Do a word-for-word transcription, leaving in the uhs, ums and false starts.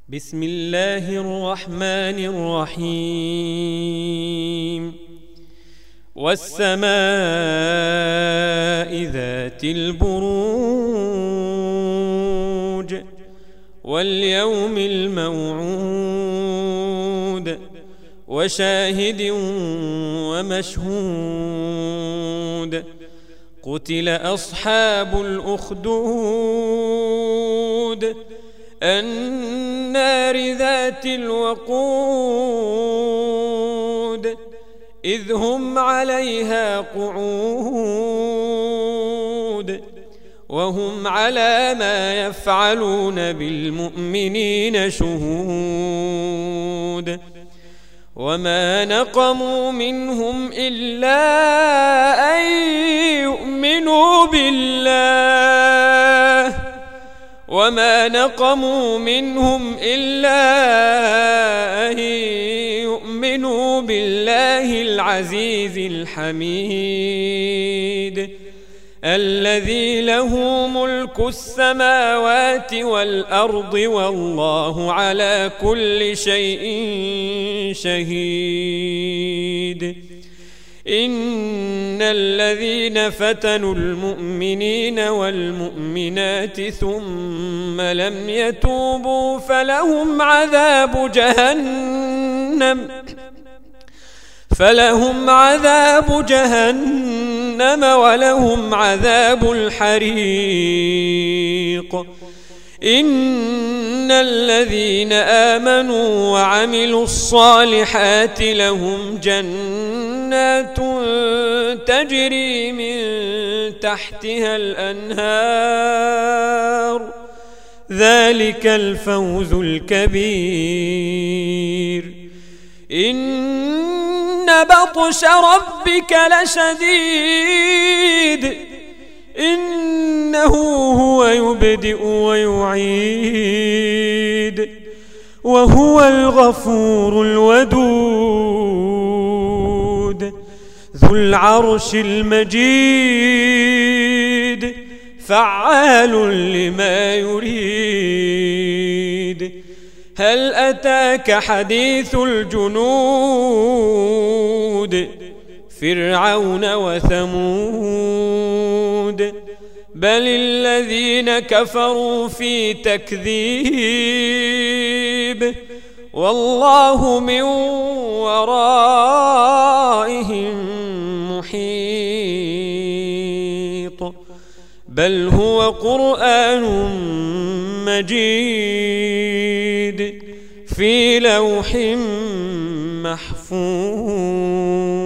بسم الله الرحمن الرحيم والسماء ذات البروج واليوم الموعود وشاهد ومشهود قتل أصحاب الأخدود النار ذات الوقود إذ هم عليها قعود وهم على ما يفعلون بالمؤمنين شهود وما نقموا منهم إلا أن يؤمنوا بالله وما نقموا منهم إلا أن يؤمنوا بالله العزيز الحميد الذي له ملك السماوات والأرض والله على كل شيء شهيد إن الذين فتنوا المؤمنين والمؤمنات ثم لم يتوبوا فلهم عذاب جهنم فلهم عذاب جهنم ولهم عذاب الحريق إن الذين آمنوا وعملوا الصالحات لهم جنات تجري من تحتها الأنهار ذلك الفوز الكبير إن بطش ربك لشديد إنه هو يبدئ ويعيد وهو الغفور الودود ذو العرش المجيد فعال لما يريد هل أتاك حديث الجنود فرعون وثمود بل الذين كفروا في تكذيب والله من ورائهم محيط بل هو قرآن مجيد في لوح محفوظ.